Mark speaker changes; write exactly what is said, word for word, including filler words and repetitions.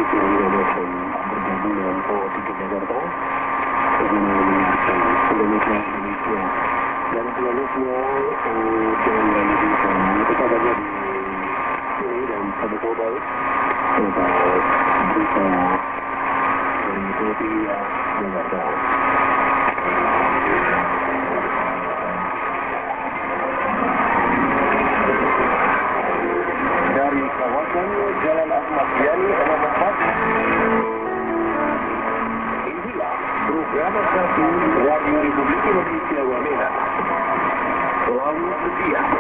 Speaker 1: yang Indonesia bergabung dengan Pro tiga Jakarta yang menyiarkan Indonesia Indonesia dan selanjutnya eh, dengan Indonesia tetap ada di sini dan pada global tentang berita dari Pro tiga Jakarta. Dari kawasan Jalan Ahmad Yani nomor empat, inilah program satu Radio Republik Indonesia Wamena. Selalu setia.